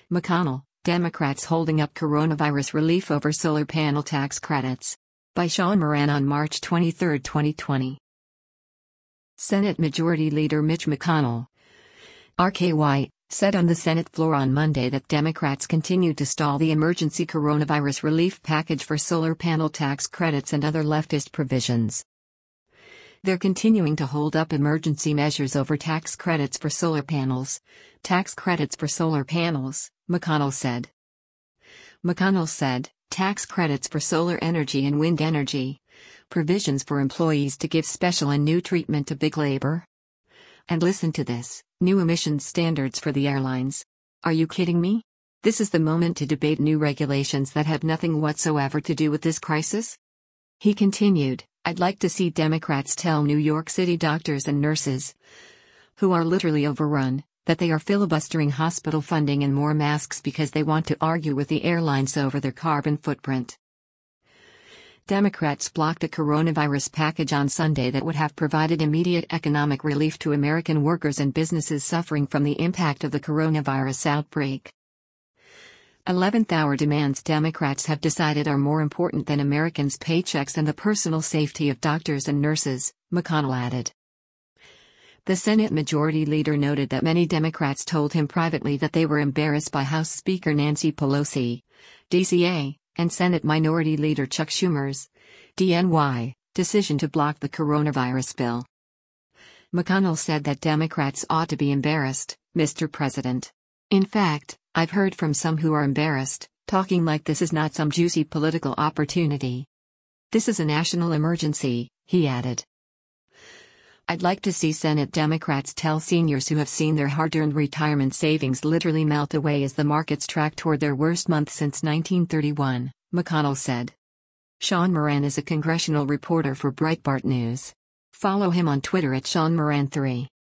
McConnell, Democrats holding up coronavirus relief over solar panel tax credits. By Sean Moran on March 23, 2020. Senate Majority Leader Mitch McConnell, RKY, said on the Senate floor on Monday that Democrats continue to stall the emergency coronavirus relief package for solar panel tax credits and other leftist provisions. They're continuing to hold up emergency measures over tax credits for solar panels. Tax credits for solar panels, McConnell said. McConnell said, tax credits for solar energy and wind energy. Provisions for employees to give special and new treatment to big labor. And listen to this, new emissions standards for the airlines. Are you kidding me? This is the moment to debate new regulations that have nothing whatsoever to do with this crisis? He continued, I'd like to see Democrats tell New York City doctors and nurses, who are literally overrun, that they are filibustering hospital funding and more masks because they want to argue with the airlines over their carbon footprint. Democrats blocked a coronavirus package on Sunday that would have provided immediate economic relief to American workers and businesses suffering from the impact of the coronavirus outbreak. 11th hour demands Democrats have decided are more important than Americans' paychecks and the personal safety of doctors and nurses, McConnell added. The Senate Majority Leader noted that many Democrats told him privately that they were embarrassed by House Speaker Nancy Pelosi, DCA, and Senate Minority Leader Chuck Schumer's, DNY, decision to block the coronavirus bill. McConnell said that Democrats ought to be embarrassed, Mr. President. In fact, I've heard from some who are embarrassed, talking like this is not some juicy political opportunity. This is a national emergency, he added. I'd like to see Senate Democrats tell seniors who have seen their hard-earned retirement savings literally melt away as the markets track toward their worst month since 1931, McConnell said. Sean Moran is a congressional reporter for Breitbart News. Follow him on Twitter at SeanMoran3.